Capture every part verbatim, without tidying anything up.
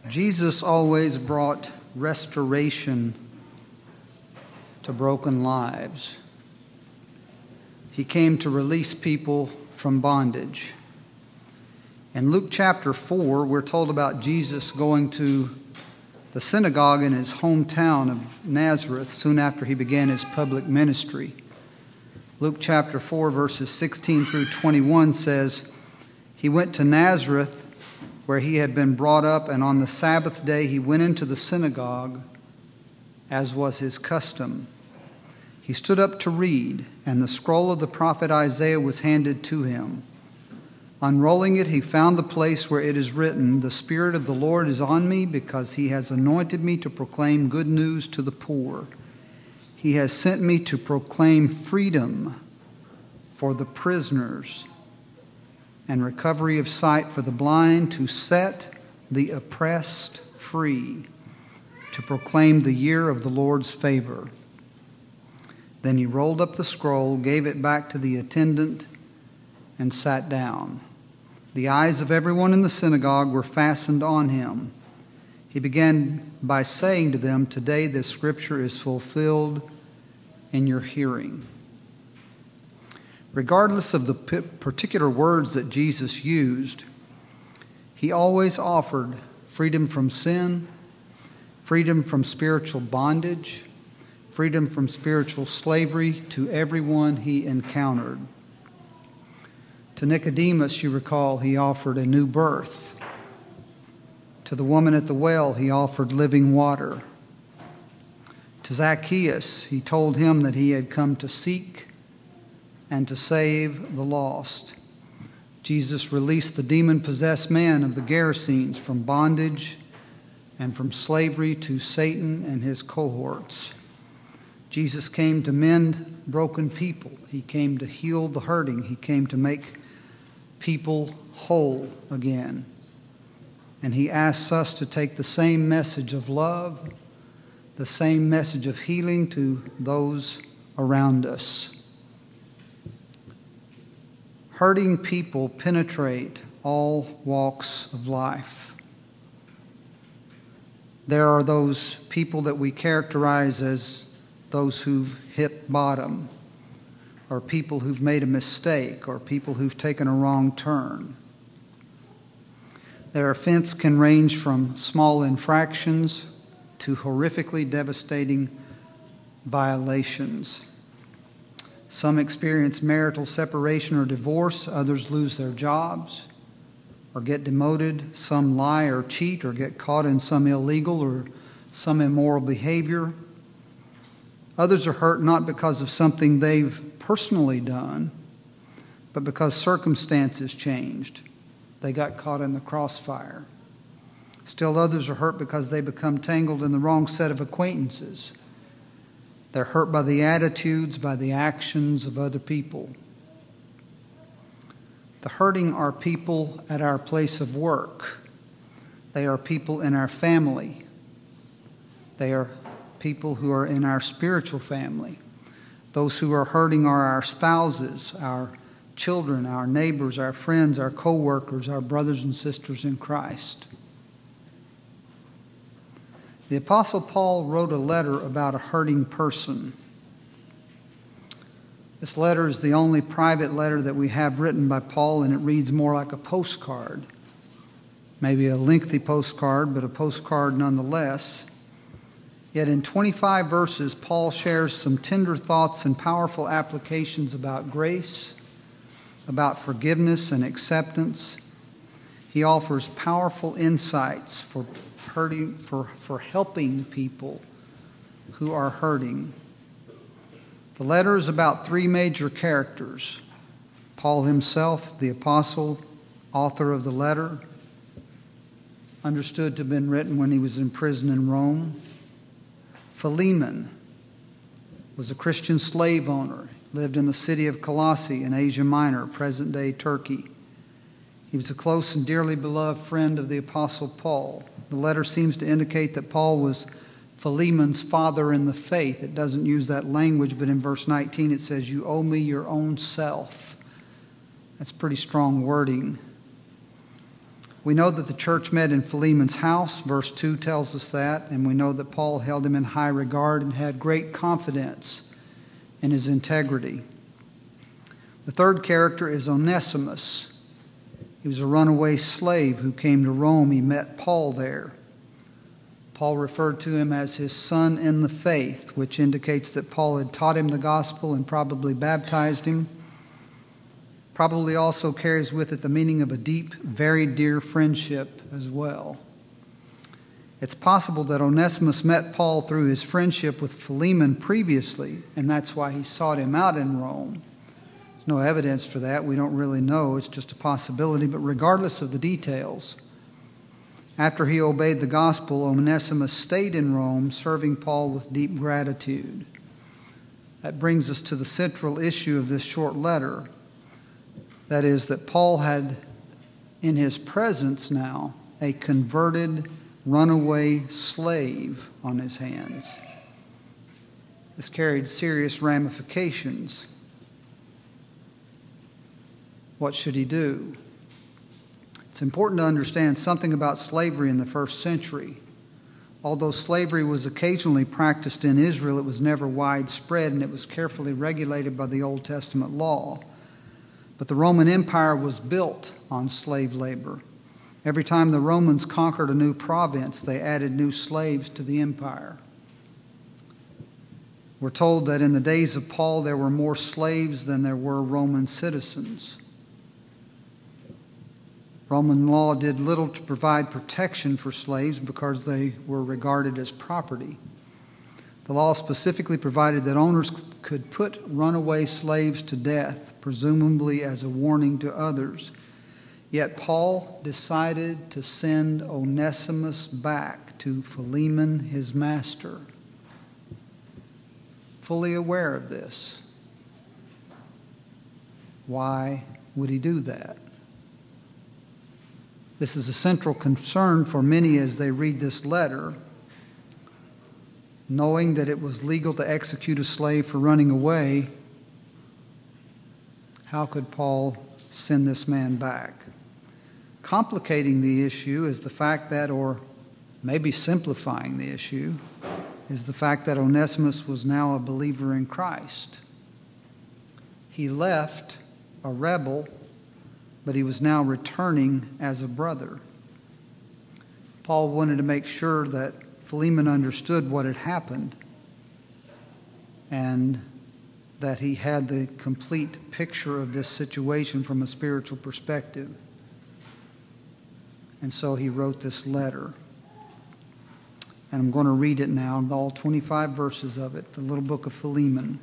Jesus always brought restoration to broken lives. He came to release people from bondage. In Luke chapter four, we're told about Jesus going to the synagogue in his hometown of Nazareth soon after he began his public ministry. Luke chapter four, verses sixteen through twenty-one says, "He went to Nazareth, where he had been brought up, and on the Sabbath day he went into the synagogue, as was his custom. He stood up to read, and the scroll of the prophet Isaiah was handed to him. Unrolling it, he found the place where it is written, 'The Spirit of the Lord is on me, because he has anointed me to proclaim good news to the poor. He has sent me to proclaim freedom for the prisoners and recovery of sight for the blind, to set the oppressed free, to proclaim the year of the Lord's favor.' Then he rolled up the scroll, gave it back to the attendant, and sat down. The eyes of everyone in the synagogue were fastened on him. He began by saying to them, 'Today this scripture is fulfilled in your hearing.'" Regardless of the particular words that Jesus used, he always offered freedom from sin, freedom from spiritual bondage, freedom from spiritual slavery to everyone he encountered. To Nicodemus, you recall, he offered a new birth. To the woman at the well, he offered living water. To Zacchaeus, he told him that he had come to seek and to save the lost. Jesus released the demon-possessed man of the Gerasenes from bondage and from slavery to Satan and his cohorts. Jesus came to mend broken people. He came to heal the hurting. He came to make people whole again. And he asks us to take the same message of love, the same message of healing to those around us. Hurting people penetrate all walks of life. There are those people that we characterize as those who've hit bottom, or people who've made a mistake, or people who've taken a wrong turn. Their offense can range from small infractions to horrifically devastating violations. Some experience marital separation or divorce. Others lose their jobs or get demoted. Some lie or cheat or get caught in some illegal or some immoral behavior. Others are hurt not because of something they've personally done, but because circumstances changed. They got caught in the crossfire. Still others are hurt because they become tangled in the wrong set of acquaintances. They're hurt by the attitudes, by the actions of other people. The hurting are people at our place of work. They are people in our family. They are people who are in our spiritual family. Those who are hurting are our spouses, our children, our neighbors, our friends, our co-workers, our brothers and sisters in Christ. The Apostle Paul wrote a letter about a hurting person. This letter is the only private letter that we have written by Paul, and it reads more like a postcard. Maybe a lengthy postcard, but a postcard nonetheless. Yet in twenty-five verses, Paul shares some tender thoughts and powerful applications about grace, about forgiveness and acceptance. He offers powerful insights for hurting, for, for helping people who are hurting. The letter is about three major characters: Paul himself, the apostle, author of the letter, understood to have been written when he was in prison in Rome. Philemon was a Christian slave owner, lived in the city of Colossae in Asia Minor, present-day Turkey. He was a close and dearly beloved friend of the Apostle Paul. The letter seems to indicate that Paul was Philemon's father in the faith. It doesn't use that language, but in verse nineteen it says, "You owe me your own self." That's pretty strong wording. We know that the church met in Philemon's house. Verse two tells us that. And we know that Paul held him in high regard and had great confidence in his integrity. The third character is Onesimus. He was a runaway slave who came to Rome. He met Paul there. Paul referred to him as his son in the faith, which indicates that Paul had taught him the gospel and probably baptized him. Probably also carries with it the meaning of a deep, very dear friendship as well. It's possible that Onesimus met Paul through his friendship with Philemon previously, and that's why he sought him out in Rome. There's no evidence for that. We don't really know. It's just a possibility. But regardless of the details, after he obeyed the gospel, Onesimus stayed in Rome, serving Paul with deep gratitude. That brings us to the central issue of this short letter. That is, that Paul had in his presence now a converted runaway slave on his hands. This carried serious ramifications. What should he do? It's important to understand something about slavery in the first century. Although slavery was occasionally practiced in Israel, it was never widespread, and it was carefully regulated by the Old Testament law. But the Roman Empire was built on slave labor. Every time the Romans conquered a new province, they added new slaves to the empire. We're told that in the days of Paul, there were more slaves than there were Roman citizens. Roman law did little to provide protection for slaves because they were regarded as property. The law specifically provided that owners could put runaway slaves to death, presumably as a warning to others. Yet Paul decided to send Onesimus back to Philemon, his master. Fully aware of this. Why would he do that? This is a central concern for many as they read this letter. Knowing that it was legal to execute a slave for running away, how could Paul send this man back? Complicating the issue is the fact that, or maybe simplifying the issue, is the fact that Onesimus was now a believer in Christ. He left a rebel, but he was now returning as a brother. Paul wanted to make sure that Philemon understood what had happened and that he had the complete picture of this situation from a spiritual perspective. And so he wrote this letter. And I'm going to read it now, all twenty-five verses of it, the little book of Philemon.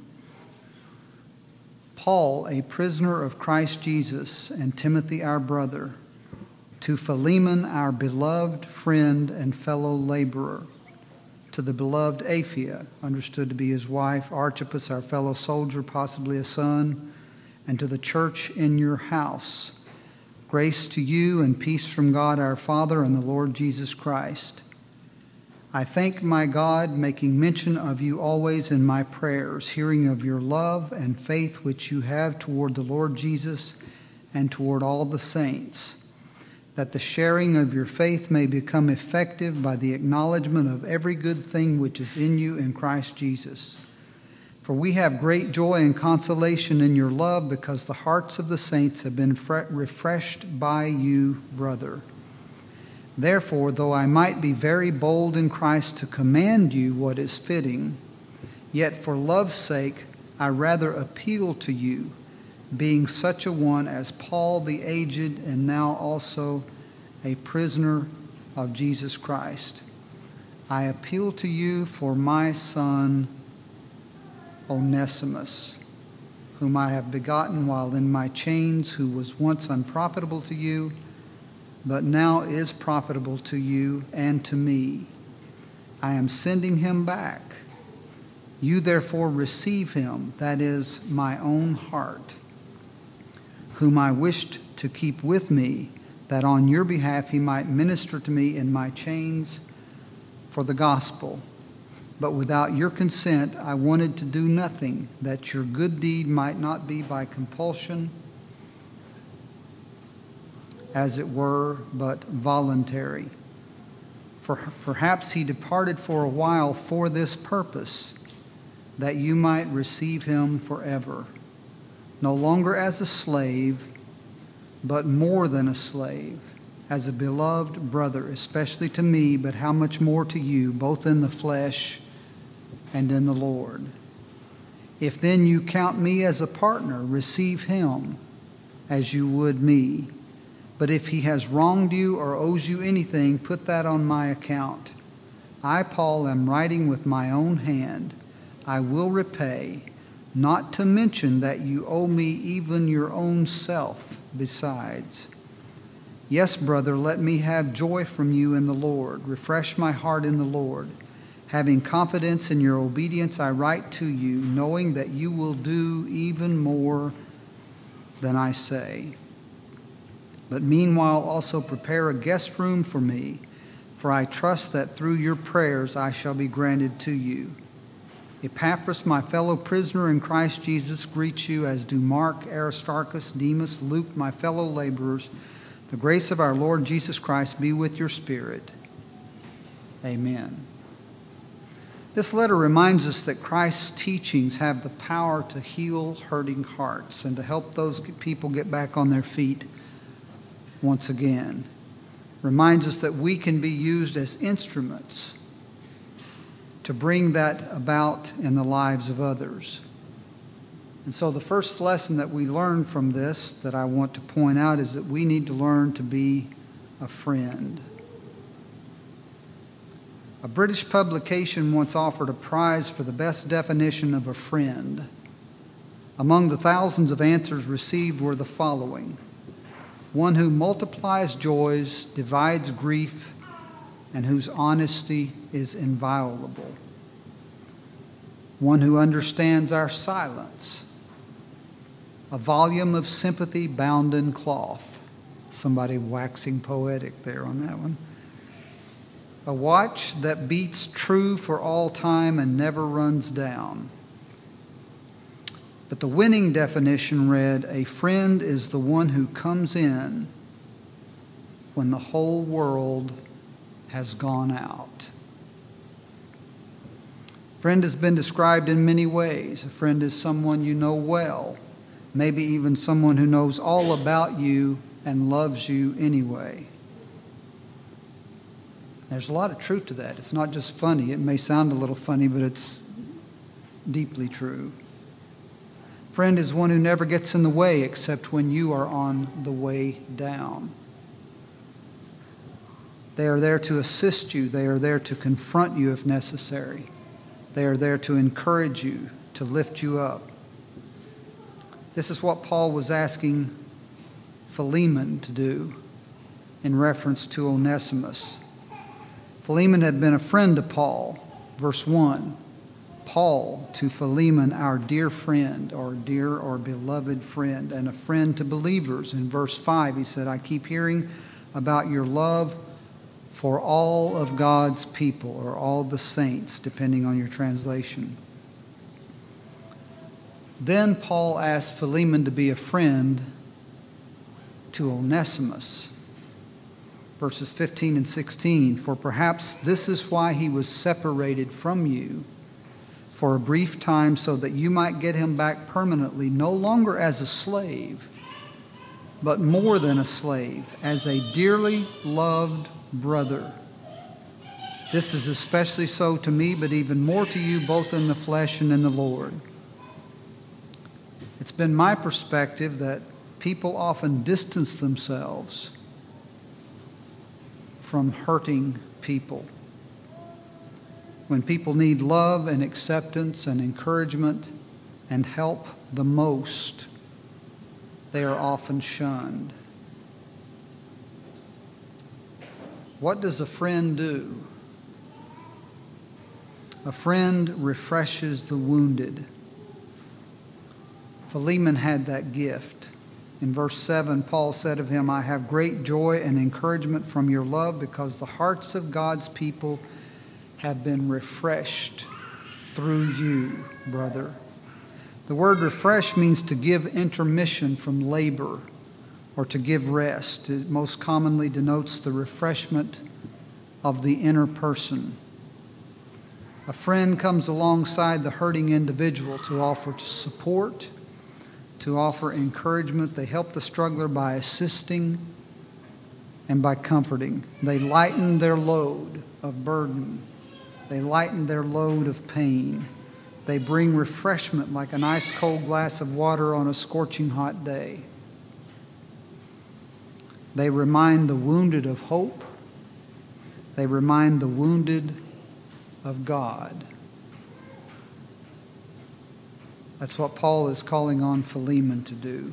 Paul, a prisoner of Christ Jesus, and Timothy, our brother, to Philemon, our beloved friend and fellow laborer, to the beloved Apphia, understood to be his wife, Archippus, our fellow soldier, possibly a son, and to the church in your house, grace to you and peace from God our Father and the Lord Jesus Christ. I thank my God, making mention of you always in my prayers, hearing of your love and faith which you have toward the Lord Jesus and toward all the saints, that the sharing of your faith may become effective by the acknowledgement of every good thing which is in you in Christ Jesus. For we have great joy and consolation in your love, because the hearts of the saints have been refreshed by you, brother. Therefore, though I might be very bold in Christ to command you what is fitting, yet for love's sake I rather appeal to you, being such a one as Paul the aged, and now also a prisoner of Jesus Christ. I appeal to you for my son Onesimus, whom I have begotten while in my chains, who was once unprofitable to you, but now is profitable to you and to me. I am sending him back. You therefore receive him, that is, my own heart, whom I wished to keep with me, that on your behalf he might minister to me in my chains for the gospel. But without your consent I wanted to do nothing, that your good deed might not be by compulsion, as it were, but voluntary. For perhaps he departed for a while for this purpose, that you might receive him forever, no longer as a slave, but more than a slave, as a beloved brother, especially to me, but how much more to you, both in the flesh and in the Lord. If then you count me as a partner, receive him as you would me. But if he has wronged you or owes you anything, put that on my account. I, Paul, am writing with my own hand. I will repay, not to mention that you owe me even your own self besides. Yes, brother, let me have joy from you in the Lord. Refresh my heart in the Lord. Having confidence in your obedience, I write to you, knowing that you will do even more than I say. But meanwhile, also prepare a guest room for me, for I trust that through your prayers I shall be granted to you. Epaphras, my fellow prisoner in Christ Jesus, greets you, as do Mark, Aristarchus, Demas, Luke, my fellow laborers. The grace of our Lord Jesus Christ be with your spirit. Amen. This letter reminds us that Christ's teachings have the power to heal hurting hearts and to help those people get back on their feet once again. Reminds us that we can be used as instruments to bring that about in the lives of others. And so the first lesson that we learn from this that I want to point out is that we need to learn to be a friend. A British publication once offered a prize for the best definition of a friend. Among the thousands of answers received were the following: one who multiplies joys, divides grief, and whose honesty is inviolable. One who understands our silence. A volume of sympathy bound in cloth. Somebody waxing poetic there on that one. A watch that beats true for all time and never runs down. But the winning definition read, a friend is the one who comes in when the whole world has gone out. Friend has been described in many ways. A friend is someone you know well, maybe even someone who knows all about you and loves you anyway. There's a lot of truth to that. It's not just funny. It may sound a little funny, but it's deeply true. Friend is one who never gets in the way except when you are on the way down. They are there to assist you. They are there to confront you if necessary. They are there to encourage you, to lift you up. This is what Paul was asking Philemon to do in reference to Onesimus. Philemon had been a friend to Paul. Verse one. Paul to Philemon, our dear friend, or dear or beloved friend, and a friend to believers. In verse five, he said, I keep hearing about your love for all of God's people, or all the saints, depending on your translation. Then Paul asked Philemon to be a friend to Onesimus. Verses fifteen and sixteen, for perhaps this is why he was separated from you for a brief time, so that you might get him back permanently, no longer as a slave, but more than a slave, as a dearly loved brother. This is especially so to me, but even more to you, both in the flesh and in the Lord. It's been my perspective that people often distance themselves from hurting people. When people need love and acceptance and encouragement and help the most, they are often shunned. What does a friend do? A friend refreshes the wounded. Philemon had that gift. In verse seven, Paul said of him, I have great joy and encouragement from your love, because the hearts of God's people have been refreshed through you, brother. The word refresh means to give intermission from labor or to give rest. It most commonly denotes the refreshment of the inner person. A friend comes alongside the hurting individual to offer support, to offer encouragement. They help the struggler by assisting and by comforting. They lighten their load of burden. They lighten their load of pain. They bring refreshment like an ice-cold glass of water on a scorching hot day. They remind the wounded of hope. They remind the wounded of God. That's what Paul is calling on Philemon to do.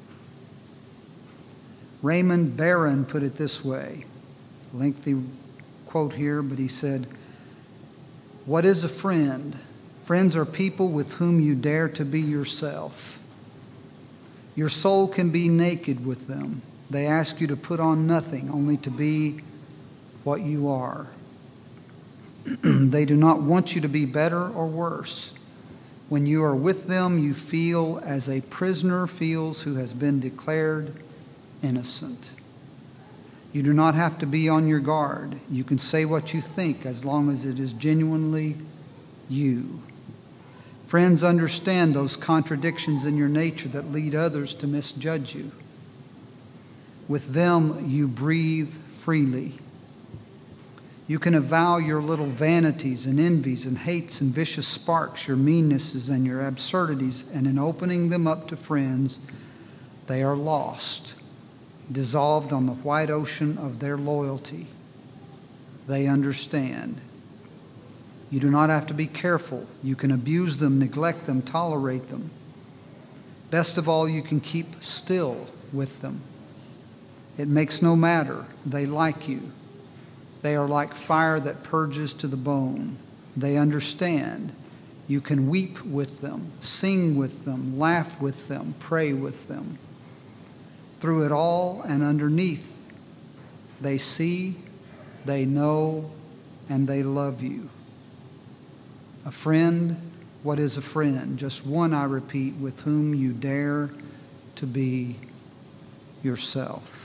Raymond Barron put it this way, lengthy quote here, but he said, "What is a friend? Friends are people with whom you dare to be yourself. Your soul can be naked with them. They ask you to put on nothing, only to be what you are. They do not want you to be better or worse. When you are with them, you feel as a prisoner feels who has been declared innocent. You do not have to be on your guard. You can say what you think as long as it is genuinely you. Friends understand those contradictions in your nature that lead others to misjudge you. With them, you breathe freely. You can avow your little vanities and envies and hates and vicious sparks, your meannesses and your absurdities, and in opening them up to friends, they are lost, dissolved on the white ocean of their loyalty. They understand. You do not have to be careful. You can abuse them, neglect them, tolerate them. Best of all, you can keep still with them. It makes no matter. They like you. They are like fire that purges to the bone. They understand. You can weep with them, sing with them, laugh with them, pray with them. Through it all and underneath, they see, they know, and they love you. A friend, what is a friend? Just one, I repeat, with whom you dare to be yourself.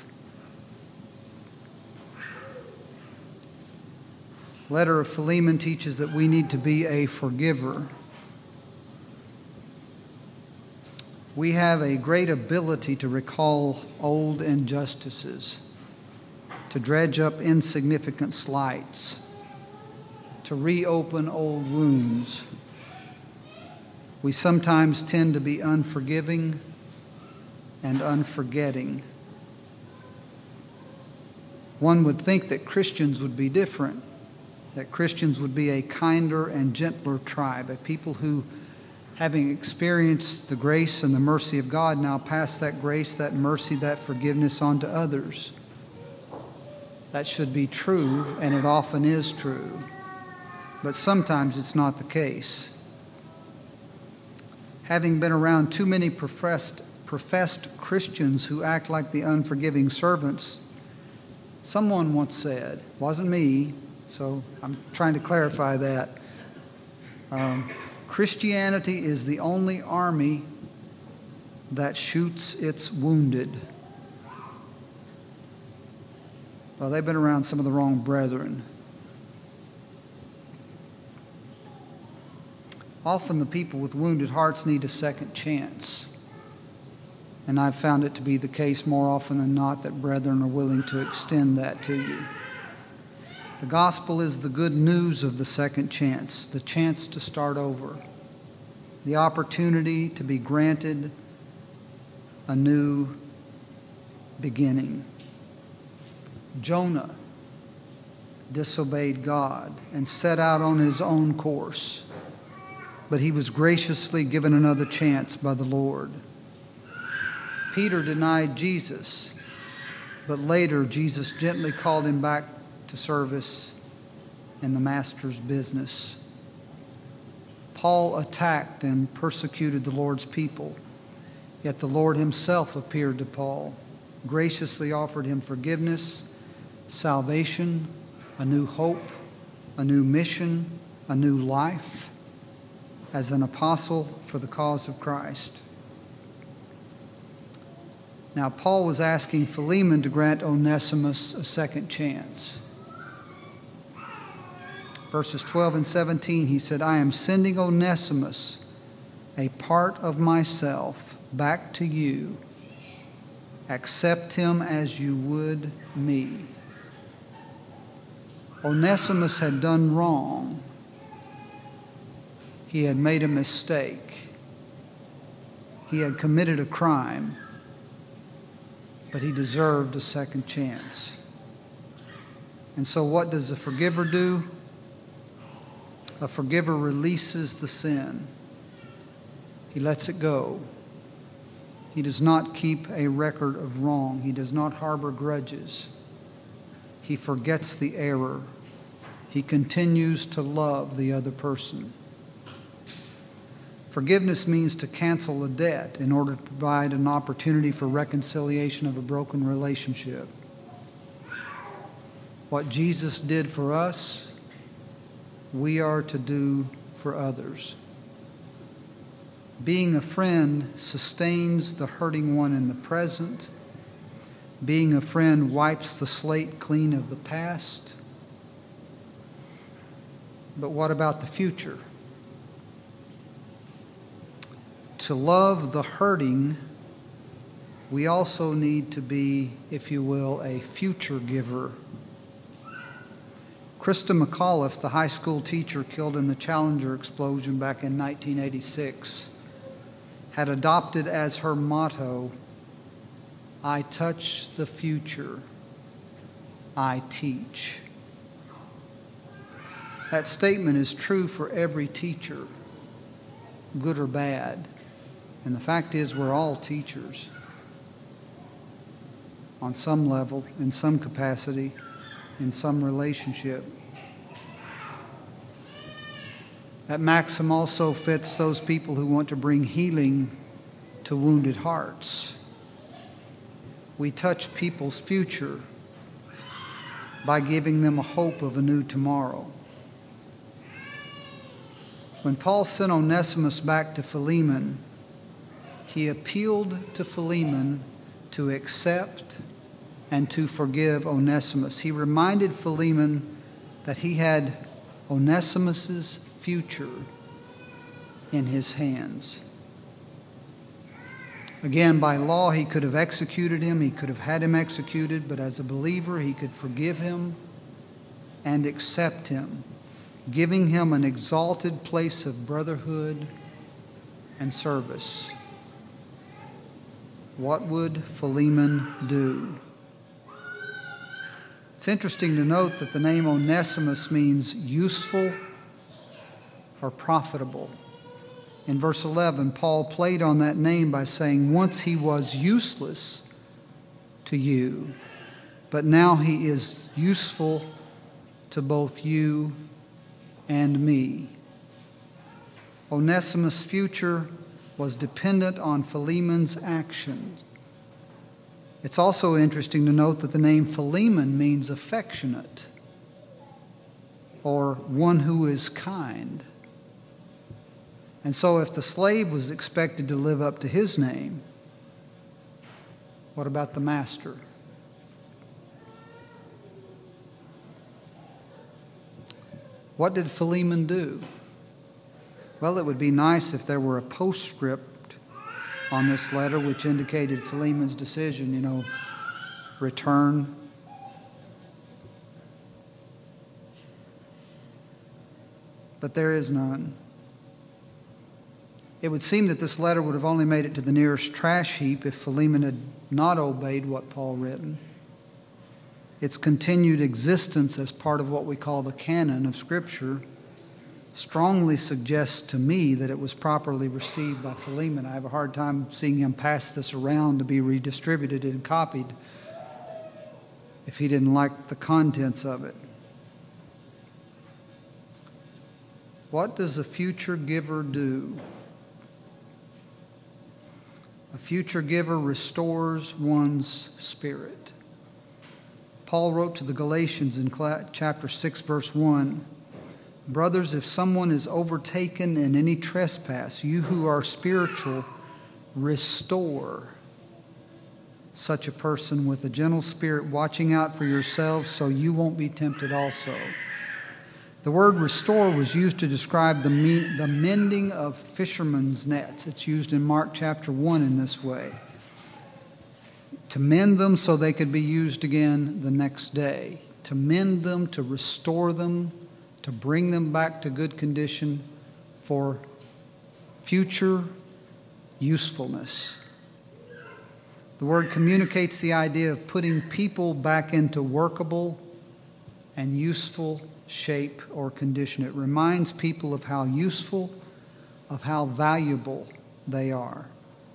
Letter of Philemon teaches that we need to be a forgiver. We have a great ability to recall old injustices, to dredge up insignificant slights, to reopen old wounds. We sometimes tend to be unforgiving and unforgetting. One would think that Christians would be different, that Christians would be a kinder and gentler tribe, a people who, having experienced the grace and the mercy of God, now pass that grace, that mercy, that forgiveness on to others. That should be true, and it often is true. But sometimes it's not the case. Having been around too many professed, professed Christians who act like the unforgiving servants, someone once said, wasn't me, so I'm trying to clarify that. Um, Christianity is the only army that shoots its wounded. Well, they've been around some of the wrong brethren. Often the people with wounded hearts need a second chance. And I've found it to be the case more often than not that brethren are willing to extend that to you. The gospel is the good news of the second chance, the chance to start over, the opportunity to be granted a new beginning. Jonah disobeyed God and set out on his own course, but he was graciously given another chance by the Lord. Peter denied Jesus, but later Jesus gently called him back to service in the Master's business. Paul attacked and persecuted the Lord's people, yet the Lord himself appeared to Paul, graciously offered him forgiveness, salvation, a new hope, a new mission, a new life as an apostle for the cause of Christ. Now, Paul was asking Philemon to grant Onesimus a second chance. Verses twelve and seventeen, he said, I am sending Onesimus, a part of myself, back to you. Accept him as you would me. Onesimus had done wrong. He had made a mistake. He had committed a crime, but he deserved a second chance. And so what does a forgiver do? A forgiver releases the sin. He lets it go. He does not keep a record of wrong. He does not harbor grudges. He forgets the error. He continues to love the other person. Forgiveness means to cancel a debt in order to provide an opportunity for reconciliation of a broken relationship. What Jesus did for us, we are to do for others. Being a friend sustains the hurting one in the present. Being a friend wipes the slate clean of the past. But what about the future? To love the hurting, we also need to be, if you will, a future giver. Krista McAuliffe, the high school teacher killed in the Challenger explosion back in nineteen eighty-six, had adopted as her motto, I touch the future, I teach. That statement is true for every teacher, good or bad. And the fact is, we're all teachers on some level, in some capacity, in some relationship. That maxim also fits those people who want to bring healing to wounded hearts. We touch people's future by giving them a hope of a new tomorrow. When Paul sent Onesimus back to Philemon, he appealed to Philemon to accept and to forgive Onesimus. He reminded Philemon that he had Onesimus's future in his hands. Again, by law, he could have executed him. He could have had him executed, but as a believer, he could forgive him and accept him, giving him an exalted place of brotherhood and service. What would Philemon do? It's interesting to note that the name Onesimus means useful or profitable. In verse eleven, Paul played on that name by saying, once he was useless to you, but now he is useful to both you and me. Onesimus' future was dependent on Philemon's actions. It's also interesting to note that the name Philemon means affectionate or one who is kind. And so if the slave was expected to live up to his name, what about the master? What did Philemon do? Well, it would be nice if there were a postscript on this letter which indicated Philemon's decision, you know, return. But there is none. It would seem that this letter would have only made it to the nearest trash heap if Philemon had not obeyed what Paul written. Its continued existence as part of what we call the canon of Scripture strongly suggests to me that it was properly received by Philemon. I have a hard time seeing him pass this around to be redistributed and copied if he didn't like the contents of it. What does a future giver do? A future giver restores one's spirit. Paul wrote to the Galatians in chapter six, verse one, brothers, if someone is overtaken in any trespass, you who are spiritual, restore such a person with a gentle spirit, watching out for yourselves so you won't be tempted also. The word restore was used to describe the, me- the mending of fishermen's nets. It's used in Mark chapter one in this way. To mend them so they could be used again the next day. To mend them, to restore them, to bring them back to good condition for future usefulness. The word communicates the idea of putting people back into workable and useful shape or condition. It reminds people of how useful, of how valuable they are.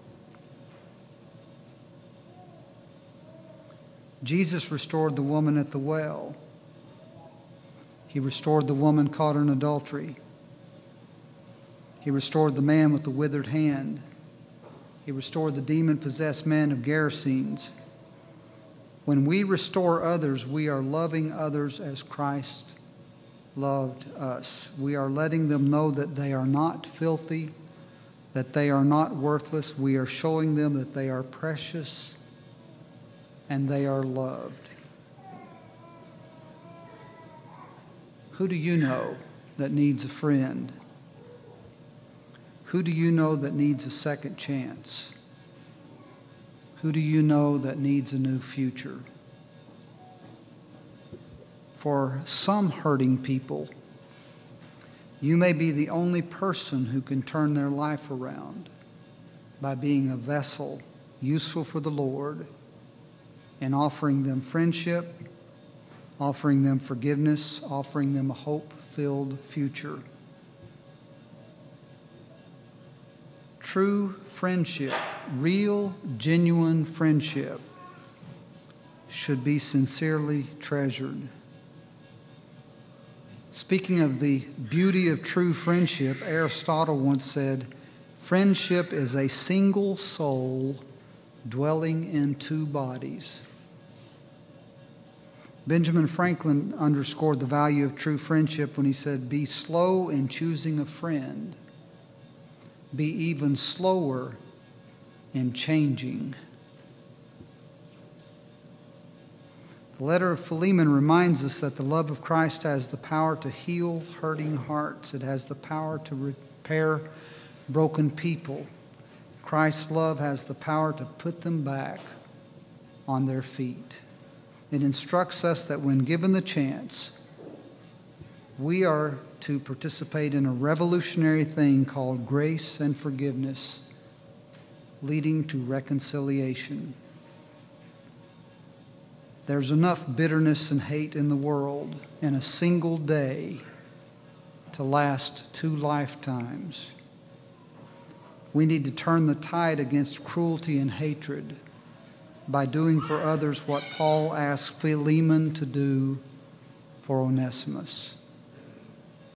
Jesus restored the woman at the well. He restored the woman caught in adultery. He restored the man with the withered hand. He restored the demon-possessed man of Gerasenes. When we restore others, we are loving others as Christ loved us. We are letting them know that they are not filthy, that they are not worthless. We are showing them that they are precious and they are loved. Who do you know that needs a friend? Who do you know that needs a second chance? Who do you know that needs a new future? For some hurting people, you may be the only person who can turn their life around by being a vessel useful for the Lord and offering them friendship, offering them forgiveness, offering them a hope-filled future. True friendship, real, genuine friendship, should be sincerely treasured. Speaking of the beauty of true friendship, Aristotle once said, "Friendship is a single soul dwelling in two bodies." Benjamin Franklin underscored the value of true friendship when he said, "Be slow in choosing a friend. Be even slower in changing." The letter of Philemon reminds us that the love of Christ has the power to heal hurting hearts. It has the power to repair broken people. Christ's love has the power to put them back on their feet. It instructs us that when given the chance, we are to participate in a revolutionary thing called grace and forgiveness, leading to reconciliation. There's enough bitterness and hate in the world in a single day to last two lifetimes. We need to turn the tide against cruelty and hatred by doing for others what Paul asked Philemon to do for Onesimus.